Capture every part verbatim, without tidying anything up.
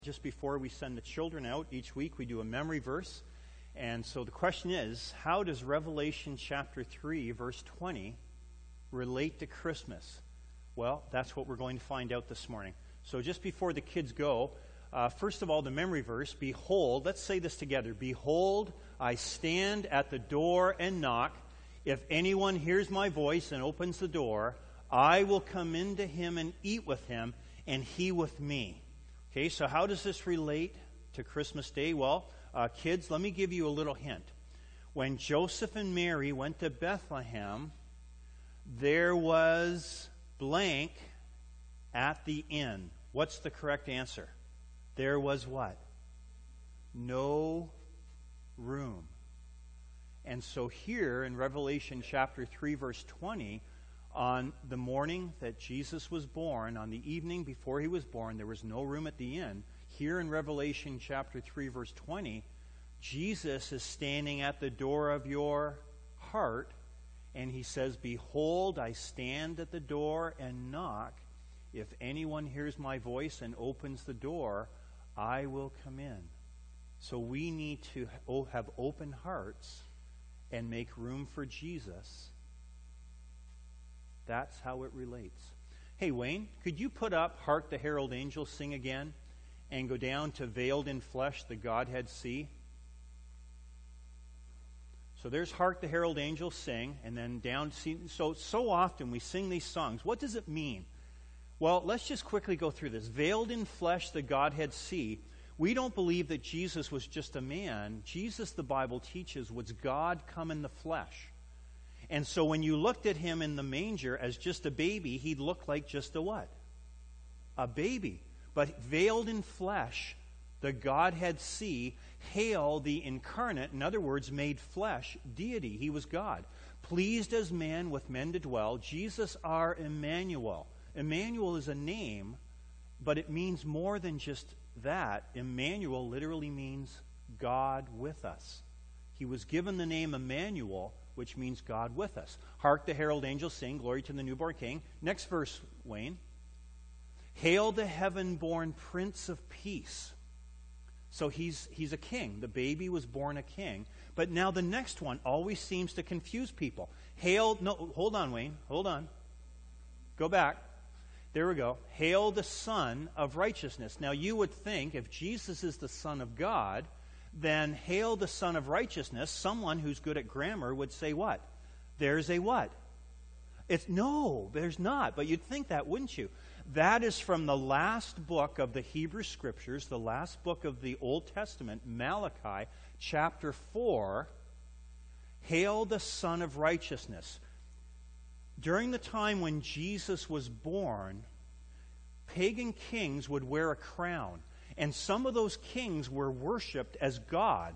Just before we send the children out each week, we do a memory verse. And so the question is, how does Revelation chapter three, verse twenty, relate to Christmas? Well, that's what we're going to find out this morning. So just before the kids go, uh, first of all, the memory verse, behold, let's say this together. Behold, I stand at the door and knock. If anyone hears my voice and opens the door, I will come into him and eat with him, and he with me. Okay, so how does this relate to Christmas Day? Well, uh, kids, let me give you a little hint. When Joseph and Mary went to Bethlehem, there was blank at the inn. What's the correct answer? There was what? No room. And so here in Revelation chapter three, verse twenty, on the morning that Jesus was born, on the evening before he was born, there was no room at the inn. Here in Revelation chapter three, verse twenty, Jesus is standing at the door of your heart, and he says, behold, I stand at the door and knock. If anyone hears my voice and opens the door, I will come in. So we need to have open hearts and make room for Jesus. That's how it relates. Hey, Wayne, could you put up Hark the Herald Angels Sing again and go down to Veiled in Flesh, the Godhead See? So there's Hark the Herald Angels Sing, and then down. So, so often we sing these songs. What does it mean? Well, let's just quickly go through this. Veiled in Flesh, the Godhead See. We don't believe that Jesus was just a man. Jesus, the Bible teaches, was God come in the flesh. And so when you looked at him in the manger as just a baby, he looked like just a what? A baby. But veiled in flesh, the Godhead See, hail the incarnate, in other words, made flesh, deity. He was God. Pleased as man with men to dwell, Jesus our Emmanuel. Emmanuel is a name, but it means more than just that. Emmanuel literally means God with us. He was given the name Emmanuel, which means God with us. Hark the herald angels sing, glory to the newborn King. Next verse, Wayne. Hail the heaven-born Prince of Peace. So he's he's a king. The baby was born a king. But now the next one always seems to confuse people. Hail, no, hold on, Wayne, hold on. Go back. There we go. Hail the Son of Righteousness. Now you would think if Jesus is the Son of God, then hail the Son of Righteousness, someone who's good at grammar would say what? There's a what? It's no, there's not. But you'd think that, wouldn't you? That is from the last book of the Hebrew Scriptures, the last book of the Old Testament, Malachi, chapter four. Hail the Son of Righteousness. During the time when Jesus was born, pagan kings would wear a crown. And some of those kings were worshipped as God.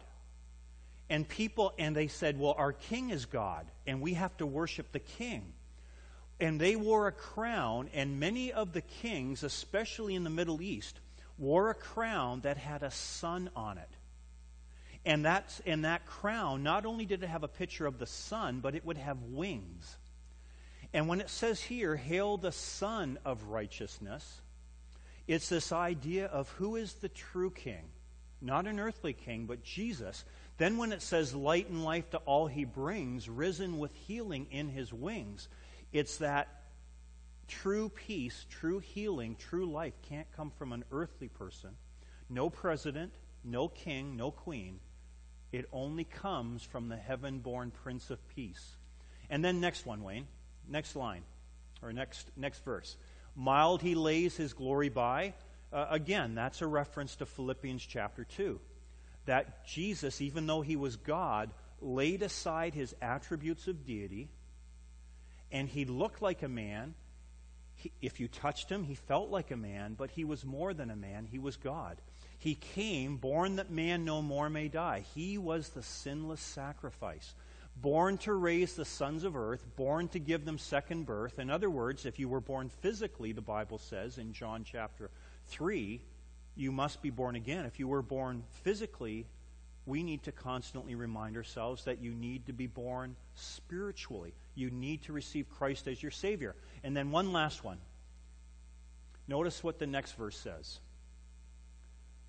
And people, and they said, well, our king is God, and we have to worship the king. And they wore a crown, and many of the kings, especially in the Middle East, wore a crown that had a sun on it. And that's, and that crown, not only did it have a picture of the sun, but it would have wings. And when it says here, hail the Son of Righteousness, it's this idea of who is the true king. Not an earthly king, but Jesus. Then when it says light and life to all he brings, risen with healing in his wings, it's that true peace, true healing, true life can't come from an earthly person. No president, no king, no queen. It only comes from the heaven-born Prince of Peace. And then next one, Wayne. Next line. Or next next verse. Mild he lays his glory by. Uh, again, that's a reference to Philippians chapter two. That Jesus, even though he was God, laid aside his attributes of deity, and he looked like a man. He, if you touched him, he felt like a man, but he was more than a man. He was God. He came, born that man no more may die. He was the sinless sacrifice. Born to raise the sons of earth, born to give them second birth. In other words, if you were born physically, the Bible says in John chapter three, you must be born again. If you were born physically, we need to constantly remind ourselves that you need to be born spiritually. You need to receive Christ as your Savior. And then one last one. Notice what the next verse says.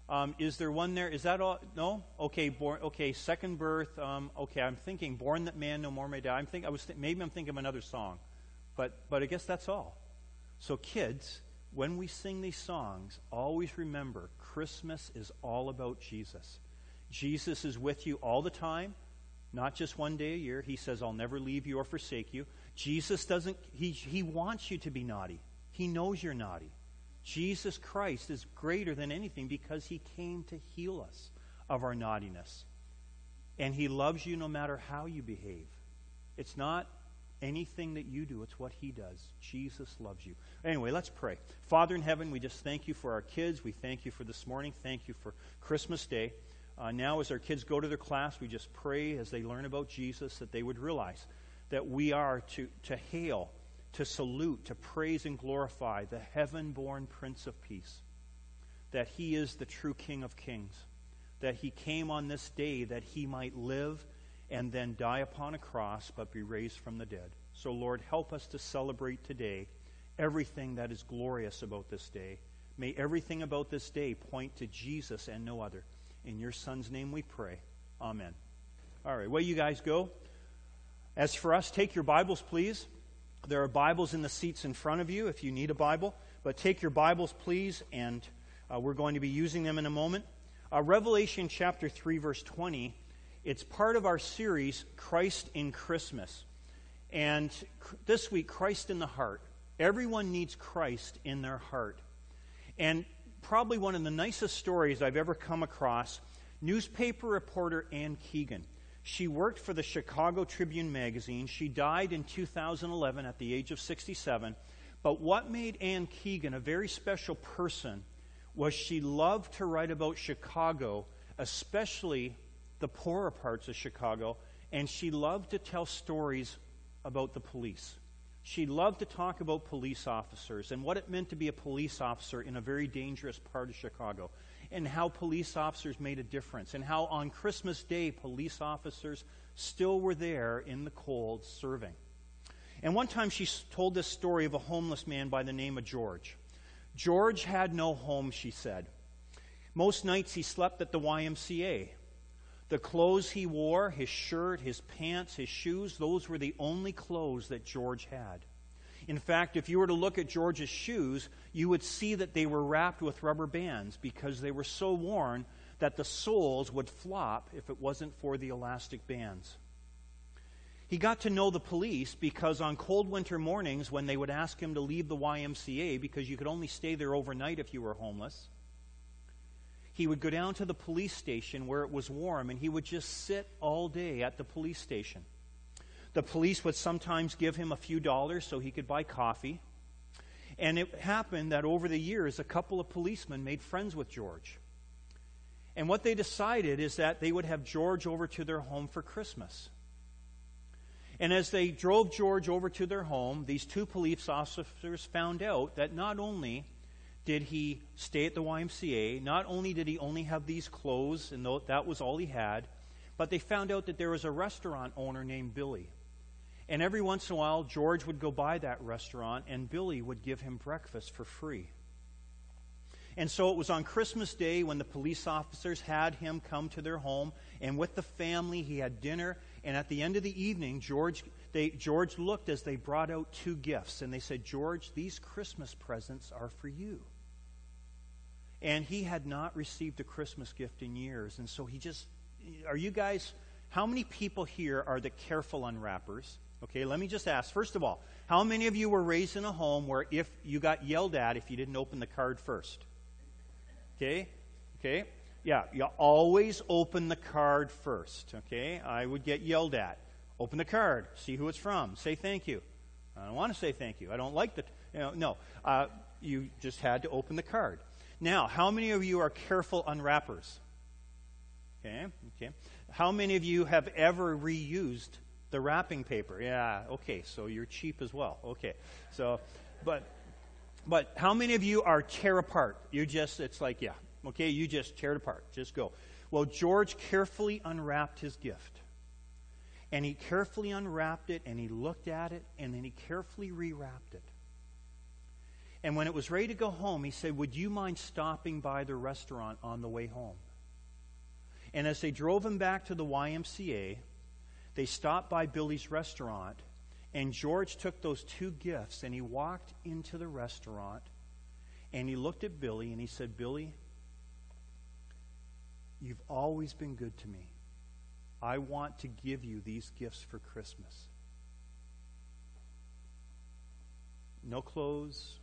Um, is there one there? Is that all? No? Okay, born. Okay, second birth. Um, okay, I'm thinking, born that man no more may die. I'm think I was th- maybe I'm thinking of another song, but but I guess that's all. So kids, when we sing these songs, always remember Christmas is all about Jesus. Jesus is with you all the time, not just one day a year. He says, "I'll never leave you or forsake you." Jesus doesn't. He he wants you to be naughty. He knows you're naughty. Jesus Christ is greater than anything because he came to heal us of our naughtiness. And he loves you no matter how you behave. It's not anything that you do, it's what he does. Jesus loves you. Anyway, let's pray. Father in heaven, we just thank you for our kids. We thank you for this morning. Thank you for Christmas Day. Uh, now as our kids go to their class, we just pray as they learn about Jesus that they would realize that we are to, to hail, to salute, to praise and glorify the heaven-born Prince of Peace, that he is the true King of Kings, that he came on this day that he might live and then die upon a cross but be raised from the dead. So, Lord, help us to celebrate today everything that is glorious about this day. May everything about this day point to Jesus and no other. In your Son's name we pray. Amen. All right, away you guys go. As for us, take your Bibles, please. There are Bibles in the seats in front of you if you need a Bible. But take your Bibles, please, and uh, we're going to be using them in a moment. Uh, Revelation chapter three, verse twenty, it's part of our series, Christ in Christmas. And cr- this week, Christ in the heart. Everyone needs Christ in their heart. And probably one of the nicest stories I've ever come across, newspaper reporter Ann Keegan. She worked for the Chicago Tribune magazine. She died in two thousand eleven at the age of sixty-seven. But what made Ann Keegan a very special person was she loved to write about Chicago, especially the poorer parts of Chicago, and she loved to tell stories about the police. She loved to talk about police officers and what it meant to be a police officer in a very dangerous part of Chicago, and how police officers made a difference, and how on Christmas Day police officers still were there in the cold serving. And one time she told this story of a homeless man by the name of George. George had no home, she said. Most nights he slept at the Y M C A. The clothes he wore, his shirt, his pants, his shoes, those were the only clothes that George had. In fact, if you were to look at George's shoes, you would see that they were wrapped with rubber bands because they were so worn that the soles would flop if it wasn't for the elastic bands. He got to know the police because on cold winter mornings when they would ask him to leave the Y M C A because you could only stay there overnight if you were homeless, he would go down to the police station where it was warm and he would just sit all day at the police station. The police would sometimes give him a few dollars so he could buy coffee. And it happened that over the years, a couple of policemen made friends with George. And what they decided is that they would have George over to their home for Christmas. And as they drove George over to their home, these two police officers found out that not only did he stay at the Y M C A, not only did he only have these clothes, and that was all he had, but they found out that there was a restaurant owner named Billy. And every once in a while, George would go by that restaurant, and Billy would give him breakfast for free. And so it was on Christmas Day when the police officers had him come to their home, and with the family, he had dinner. And at the end of the evening, George, they, George looked as they brought out two gifts, and they said, "George, these Christmas presents are for you." And he had not received a Christmas gift in years, and so he just, are you guys, how many people here are the careful unwrappers? Okay, let me just ask, first of all, how many of you were raised in a home where if you got yelled at if you didn't open the card first? Okay, okay, yeah, you always open the card first, okay? I would get yelled at. Open the card, see who it's from, say thank you. I don't want to say thank you. I don't like the, you know, no. Uh, you just had to open the card. Now, how many of you are careful unwrappers? Okay, okay. How many of you have ever reused the wrapping paper? Yeah, okay, so you're cheap as well. Okay, so, but, but how many of you are tear apart? You just, it's like, yeah, okay, you just tear it apart. Just go. Well, George carefully unwrapped his gift. And he carefully unwrapped it, and he looked at it, and then he carefully rewrapped it. And when it was ready to go home, he said, would you mind stopping by the restaurant on the way home? And as they drove him back to the Y M C A, they stopped by Billy's restaurant, and George took those two gifts and he walked into the restaurant and he looked at Billy and he said, Billy, you've always been good to me. I want to give you these gifts for Christmas. No clothes,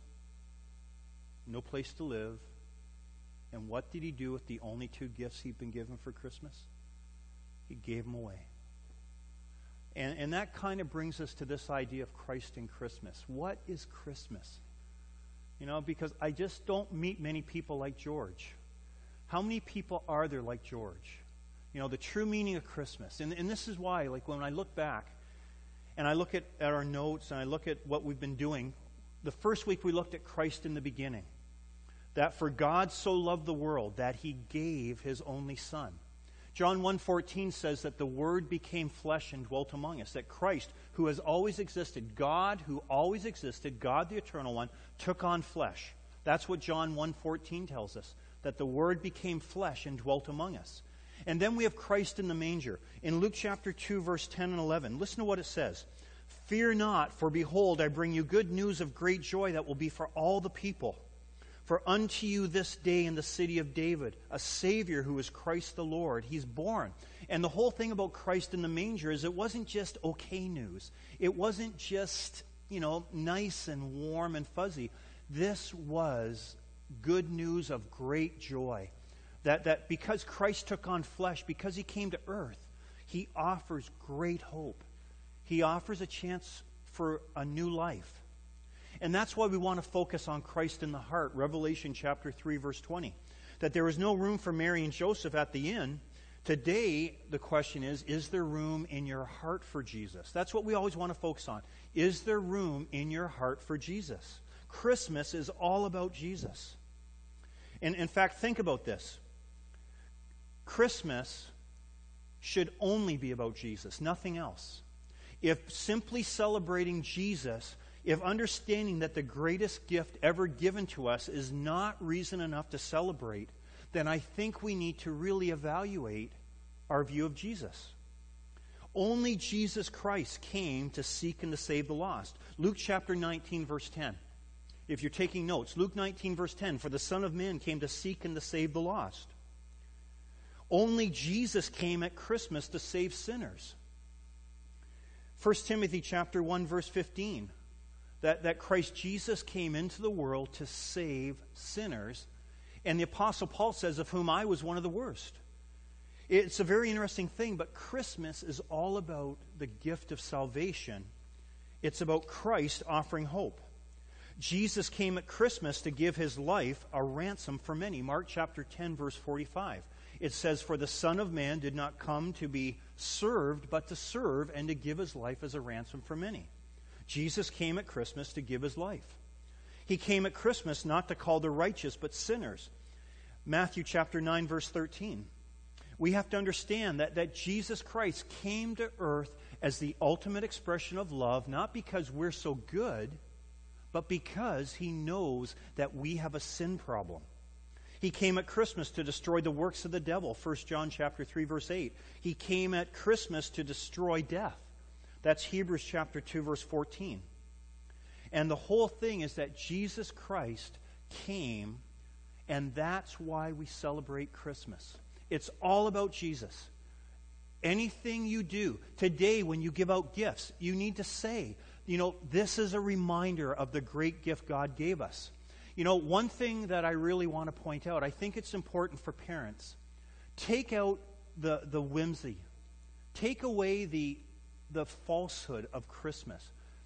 no place to live. And what did he do with the only two gifts he'd been given for Christmas? He gave them away. And, and that kind of brings us to this idea of Christ in Christmas. What is Christmas? You know, because I just don't meet many people like George. How many people are there like George? You know, the true meaning of Christmas. And, and this is why, like, when I look back and I look at, at our notes and I look at what we've been doing, the first week we looked at Christ in the beginning. That for God so loved the world that he gave his only Son. John one fourteen says that the Word became flesh and dwelt among us. That Christ, who has always existed, God who always existed, God the Eternal One, took on flesh. That's what John one fourteen tells us. That the Word became flesh and dwelt among us. And then we have Christ in the manger. In Luke chapter two, verse ten and eleven, listen to what it says. Fear not, for behold, I bring you good news of great joy that will be for all the people. For unto you this day in the city of David, a Savior who is Christ the Lord. He's born. And the whole thing about Christ in the manger is it wasn't just okay news. It wasn't just, you know, nice and warm and fuzzy. This was good news of great joy. That, that because Christ took on flesh, because he came to earth, he offers great hope. He offers a chance for a new life. And that's why we want to focus on Christ in the heart. Revelation chapter three, verse twenty. That there was no room for Mary and Joseph at the inn. Today, the question is, is there room in your heart for Jesus? That's what we always want to focus on. Is there room in your heart for Jesus? Christmas is all about Jesus. And in fact, think about this. Christmas should only be about Jesus, nothing else. If simply celebrating Jesus, if understanding that the greatest gift ever given to us is not reason enough to celebrate, then I think we need to really evaluate our view of Jesus. Only Jesus Christ came to seek and to save the lost. Luke chapter nineteen, verse ten. If you're taking notes, Luke nineteen, verse ten, for the Son of Man came to seek and to save the lost. Only Jesus came at Christmas to save sinners. First Timothy chapter one, verse fifteen. That, that Christ Jesus came into the world to save sinners. And the Apostle Paul says, of whom I was one of the worst. It's a very interesting thing, but Christmas is all about the gift of salvation. It's about Christ offering hope. Jesus came at Christmas to give his life a ransom for many. Mark chapter ten, verse forty-five. It says, for the Son of Man did not come to be served, but to serve and to give his life as a ransom for many. Jesus came at Christmas to give his life. He came at Christmas not to call the righteous, but sinners. Matthew chapter nine, verse thirteen. We have to understand that, that Jesus Christ came to earth as the ultimate expression of love, not because we're so good, but because he knows that we have a sin problem. He came at Christmas to destroy the works of the devil. First John chapter three, verse eight. He came at Christmas to destroy death. That's Hebrews chapter two, verse fourteen. And the whole thing is that Jesus Christ came, and that's why we celebrate Christmas. It's all about Jesus. Anything you do today when you give out gifts, you need to say, you know, this is a reminder of the great gift God gave us. You know, one thing that I really want to point out, I think it's important for parents. Take out the, the whimsy. Take away the the falsehood of Christmas.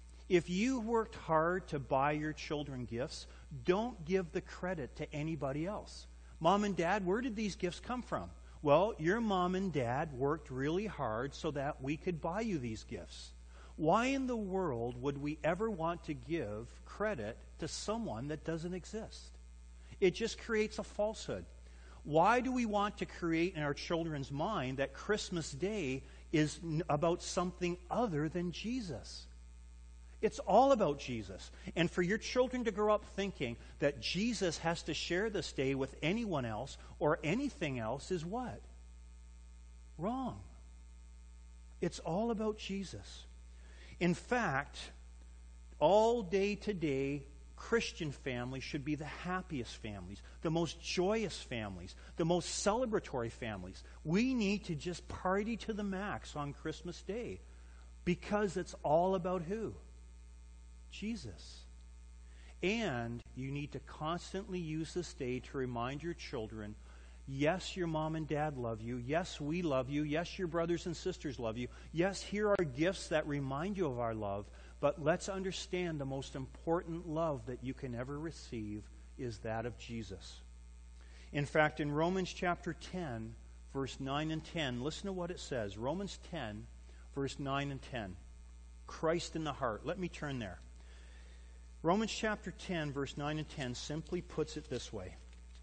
If you worked hard to buy your children gifts, don't give the credit to anybody else. Mom and Dad, where did these gifts come from? Well, your mom and dad worked really hard so that we could buy you these gifts. Why in the world would we ever want to give credit to someone that doesn't exist? It just creates a falsehood. Why do we want to create in our children's mind that Christmas Day is about something other than Jesus? It's all about Jesus. And for your children to grow up thinking that Jesus has to share this day with anyone else or anything else is what? Wrong. It's all about Jesus. In fact, all day today, Christian families should be the happiest families, the most joyous families, the most celebratory families. We need to just party to the max on Christmas Day because it's all about who? Jesus. And you need to constantly use this day to remind your children, yes, your mom and dad love you. Yes, we love you. Yes, your brothers and sisters love you. Yes, here are gifts that remind you of our love. But let's understand the most important love that you can ever receive is that of Jesus. In fact, in Romans chapter ten, verse nine and ten, listen to what it says. Romans ten, verse nine and ten. Christ in the heart. Let me turn there. Romans chapter ten, verse nine and ten simply puts it this way.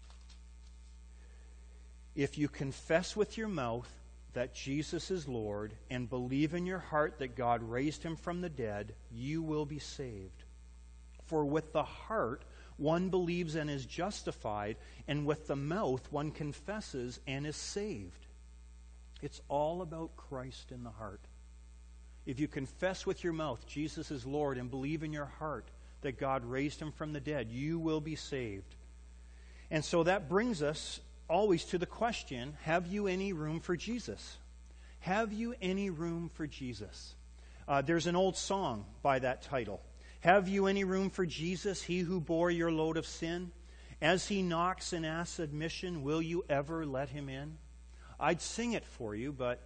If you confess with your mouth that Jesus is Lord and believe in your heart that God raised him from the dead, you will be saved. For with the heart one believes and is justified, and with the mouth one confesses and is saved. It's all about Christ in the heart. If you confess with your mouth Jesus is Lord and believe in your heart that God raised him from the dead, you will be saved. And so that brings us always to the question, have you any room for Jesus? Have you any room for Jesus? Uh, there's an old song by that title. Have you any room for Jesus, he who bore your load of sin? As he knocks and asks admission, will you ever let him in? I'd sing it for you, but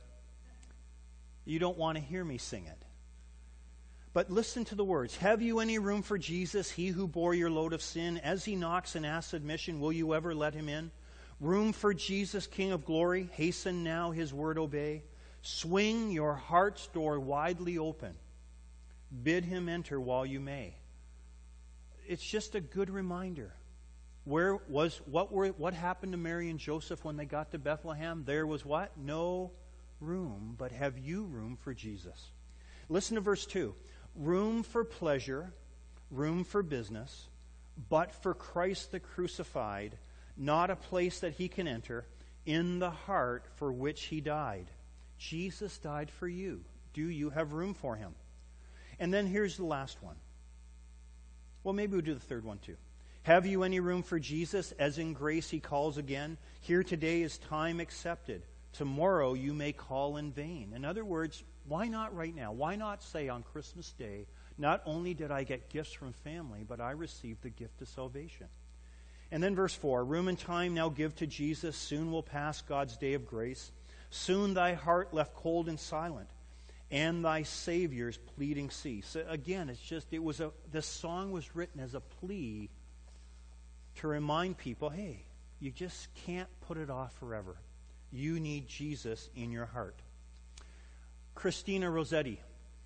you don't want to hear me sing it. But listen to the words. Have you any room for Jesus, he who bore your load of sin? As he knocks and asks admission, will you ever let him in? Room for Jesus, King of glory, hasten now his word obey. Swing your heart's door widely open. Bid him enter while you may. It's just a good reminder. Where was what were what happened to Mary and Joseph when they got to Bethlehem? There was what? No room, but have you room for Jesus? Listen to verse two. Room for pleasure, room for business, but for Christ the crucified, not a place that he can enter, in the heart for which he died. Jesus died for you. Do you have room for him? And then here's the last one. Well, maybe we'll do the third one too. Have you any room for Jesus, as in grace he calls again? Here today is time accepted. Tomorrow you may call in vain. In other words, why not right now? Why not say on Christmas Day, not only did I get gifts from family, but I received the gift of salvation? And then verse four, room and time now give to Jesus. Soon will pass God's day of grace. Soon thy heart left cold and silent, and thy Savior's pleading cease. So again, it's just, it was a, this song was written as a plea to remind people, hey, you just can't put it off forever. You need Jesus in your heart. Christina Rossetti,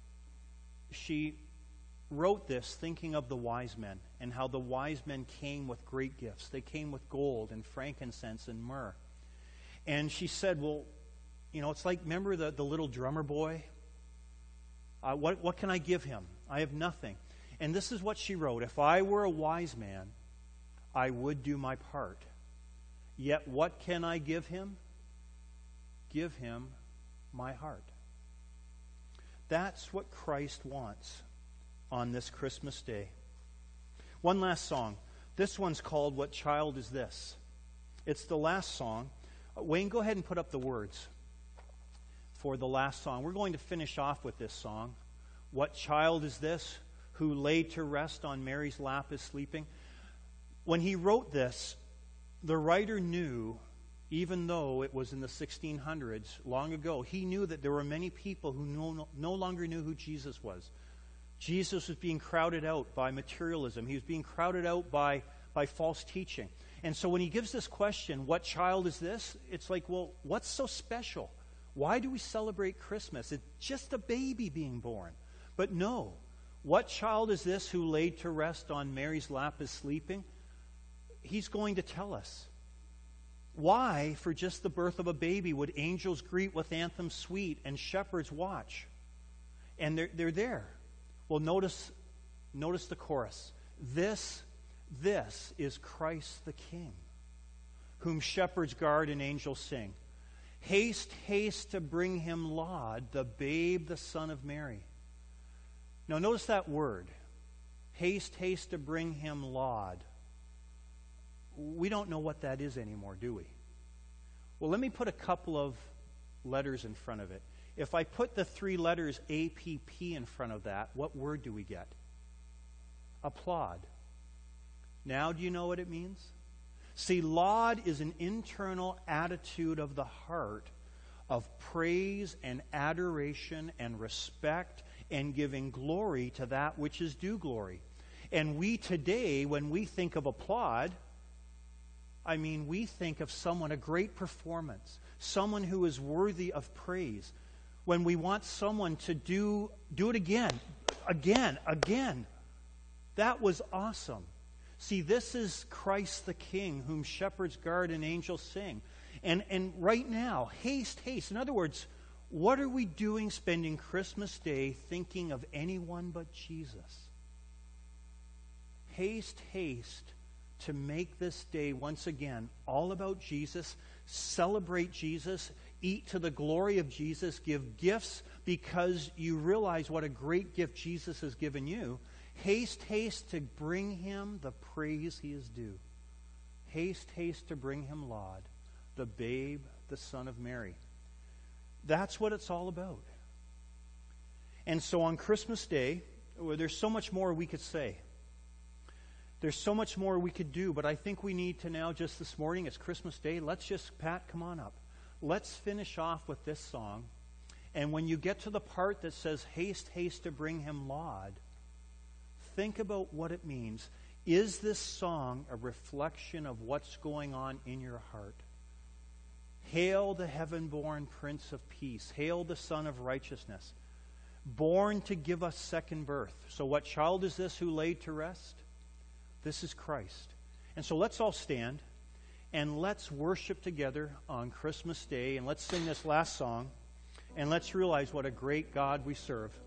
she wrote this thinking of the wise men and how the wise men came with great gifts. They came with gold and frankincense and myrrh. And she said, well, you know, it's like, remember the, the little drummer boy? Uh, what, what can I give him? I have nothing. And this is what she wrote. If I were a wise man, I would do my part. Yet what can I give him? Give him my heart. That's what Christ wants on this Christmas day. One last song. This one's called What Child Is This? It's the last song. Uh, Wayne, go ahead and put up the words for the last song. We're going to finish off with this song. What child is this who laid to rest on Mary's lap is sleeping? When he wrote this, the writer knew, even though it was in the sixteen hundreds, long ago, he knew that there were many people who no, no longer knew who Jesus was. Jesus was being crowded out by materialism. He was being crowded out by, by false teaching. And so when he gives this question, what child is this? It's like, well, what's so special? Why do we celebrate Christmas? It's just a baby being born. But no, what child is this who laid to rest on Mary's lap is sleeping? He's going to tell us. Why, for just the birth of a baby, would angels greet with anthems sweet and shepherds watch? And they're, they're there. Well, notice, notice the chorus. This, this is Christ the King, whom shepherds guard and angels sing. Haste, haste to bring him laud, the babe, the Son of Mary. Now notice that word. Haste, haste to bring him laud. We don't know what that is anymore, do we? Well, let me put a couple of letters in front of it. If I put the three letters A P P in front of that, what word do we get? Applaud. Now do you know what it means? See, laud is an internal attitude of the heart of praise and adoration and respect and giving glory to that which is due glory. And we today, when we think of applaud, I mean, we think of someone, a great performance, someone who is worthy of praise. When we want someone to do, do it again, again, again. That was awesome. See, this is Christ the King, whom shepherds guard and angels sing. And, and right now, haste, haste. In other words, what are we doing spending Christmas Day thinking of anyone but Jesus? Haste, haste to make this day once again all about Jesus, celebrate Jesus, eat to the glory of Jesus, give gifts because you realize what a great gift Jesus has given you. Haste, haste to bring him the praise he is due. Haste, haste to bring him laud, the babe, the Son of Mary. That's what it's all about. And so on Christmas Day, well, there's so much more we could say. There's so much more we could do, but I think we need to now, just this morning, it's Christmas Day, let's just, Pat, come on up. Let's finish off with this song. And when you get to the part that says, haste, haste to bring him laud, think about what it means. Is this song a reflection of what's going on in your heart? Hail the heaven-born Prince of Peace. Hail the Son of Righteousness. Born to give us second birth. So what child is this who laid to rest? This is Christ. And so let's all stand and let's worship together on Christmas Day, and let's sing this last song, and let's realize what a great God we serve.